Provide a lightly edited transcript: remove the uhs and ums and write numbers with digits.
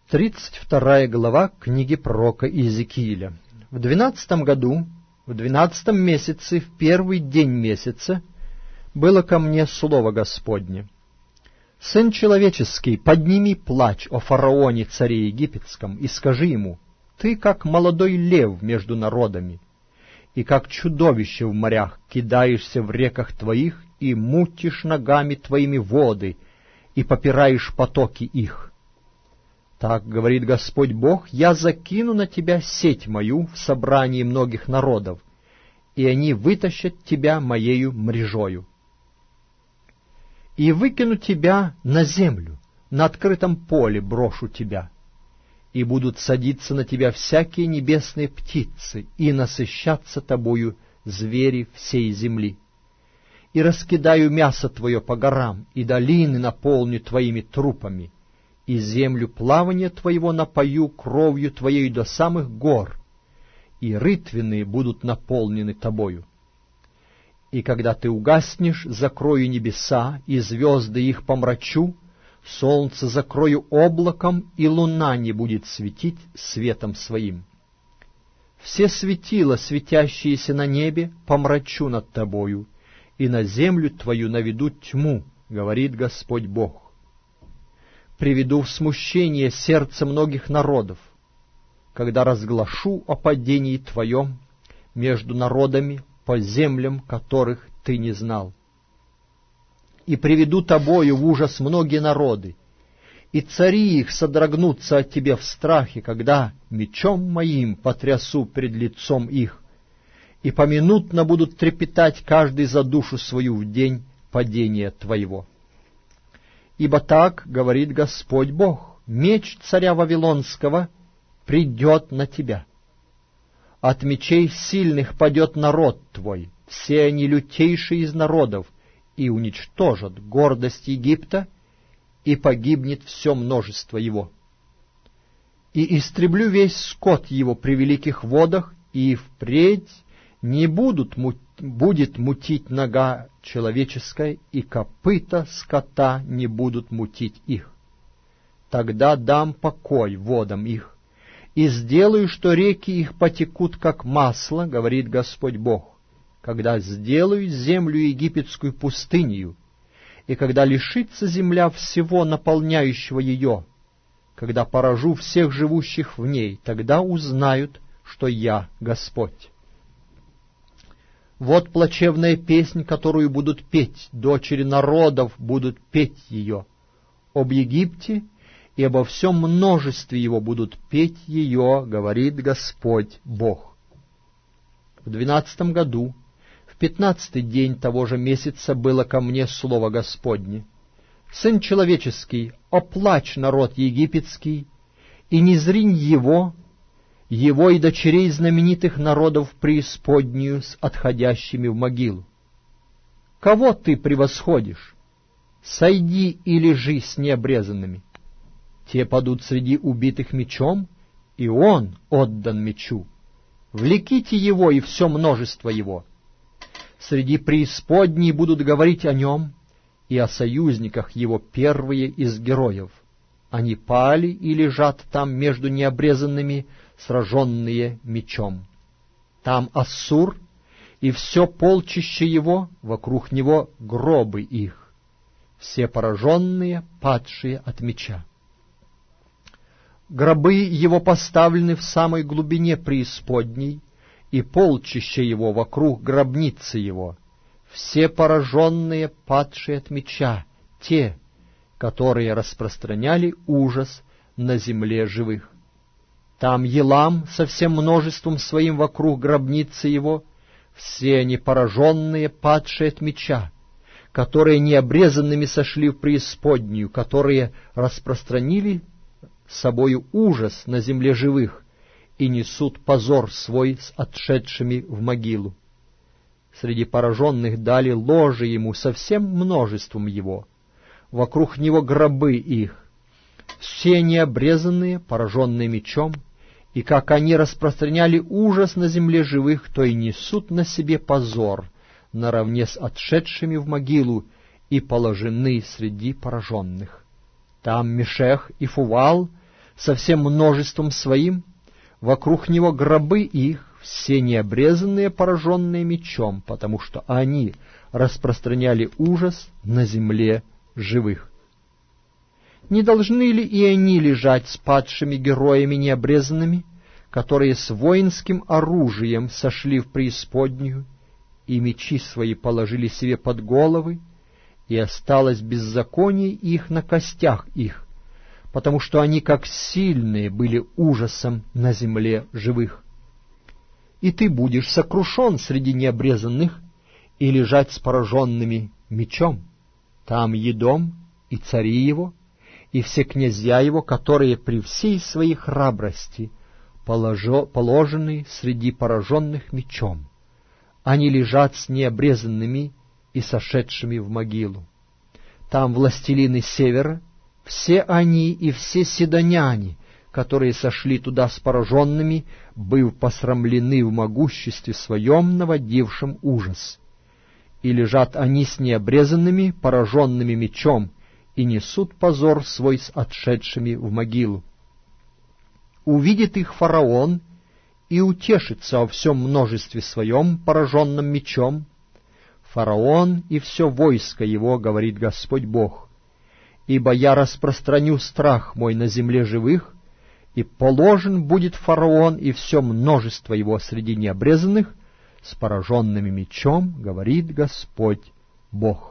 32 глава книги пророка Иезекииля. В 12 году, в 12 месяце, в первый день месяца, было ко мне слово Господне: «Сын человеческий, подними плач о фараоне, царе египетском, и скажи ему: ты, как молодой лев между народами, и как чудовище в морях, кидаешься в реках твоих и мутишь ногами твоими воды, и попираешь потоки их. Так говорит Господь Бог: я закину на тебя сеть мою в собрании многих народов, и они вытащат тебя моею мрежою. И выкину тебя на землю, на открытом поле брошу тебя, и будут садиться на тебя всякие небесные птицы, и насыщаться тобою звери всей земли. И раскидаю мясо твое по горам, и долины наполню твоими трупами, и землю плавания твоего напою кровью твоей до самых гор, и рытвенные будут наполнены тобою. И когда ты угаснешь, закрою небеса, и звезды их помрачу, солнце закрою облаком, и луна не будет светить светом своим. Все светила, светящиеся на небе, помрачу над тобою, и на землю твою наведу тьму, говорит Господь Бог. Приведу в смущение сердце многих народов, когда разглашу о падении твоем между народами по землям, которых ты не знал. И приведу тобою в ужас многие народы, и цари их содрогнутся от тебя в страхе, когда мечом моим потрясу пред лицом их, и поминутно будут трепетать каждый за душу свою в день падения твоего. Ибо так говорит Господь Бог: меч царя Вавилонского придет на тебя. От мечей сильных падет народ твой, все они лютейшие из народов, и уничтожат гордость Египта, и погибнет все множество его. И истреблю весь скот его при великих водах, и впредь не будет мутить нога человеческая, и копыта скота не будут мутить их. Тогда дам покой водам их, и сделаю, что реки их потекут, как масло, говорит Господь Бог, когда сделаю землю египетскую пустынею, и когда лишится земля всего наполняющего ее, когда поражу всех живущих в ней, тогда узнают, что я Господь. Вот плачевная песнь, которую будут петь, дочери народов будут петь ее. Об Египте и обо всем множестве его будут петь ее, говорит Господь Бог. В 12 году, в 15-й день того же месяца, было ко мне слово Господне: «Сын человеческий, оплачь народ египетский, и не зринь его и дочерей знаменитых народов в преисподнюю с отходящими в могилу. Кого ты превосходишь? Сойди и лежи с необрезанными. Те падут среди убитых мечом, и он отдан мечу. Влеките его и все множество его. Среди преисподней будут говорить о нем и о союзниках его первые из героев. Они пали и лежат там между необрезанными, сраженные мечом. Там Ассур и все полчище его, вокруг него гробы их, все пораженные, падшие от меча. Гробы его поставлены в самой глубине преисподней, и полчище его вокруг гробницы его, все пораженные, падшие от меча, те, которые распространяли ужас на земле живых. Там Елам со всем множеством своим вокруг гробницы его, все они пораженные, падшие от меча, которые необрезанными сошли в преисподнюю, которые распространили собою ужас на земле живых и несут позор свой с отшедшими в могилу. Среди пораженных дали ложе ему со всем множеством его, вокруг него гробы их, все необрезанные, пораженные мечом, и как они распространяли ужас на земле живых, то и несут на себе позор наравне с отшедшими в могилу и положены среди пораженных. Там Мешех и Фувал со всем множеством своим, вокруг него гробы их, все необрезанные, пораженные мечом, потому что они распространяли ужас на земле живых. Не должны ли и они лежать с падшими героями необрезанными, которые с воинским оружием сошли в преисподнюю, и мечи свои положили себе под головы, и осталось беззаконие их на костях их, потому что они, как сильные, были ужасом на земле живых. И ты будешь сокрушен среди необрезанных и лежать с пораженными мечом. Там Едом и цари его, и все князья его, которые при всей своей храбрости положены среди пораженных мечом. Они лежат с необрезанными и сошедшими в могилу. Там властелины севера, все они и все сидоняне, которые сошли туда с пораженными, быв посрамлены в могуществе своем, наводившем ужас. И лежат они с необрезанными, пораженными мечом, и несут позор свой с отшедшими в могилу. Увидит их фараон и утешится о всем множестве своем, пораженном мечом. Фараон и все войско его, говорит Господь Бог, ибо я распространю страх мой на земле живых, и положен будет фараон и все множество его среди необрезанных с пораженными мечом, говорит Господь Бог.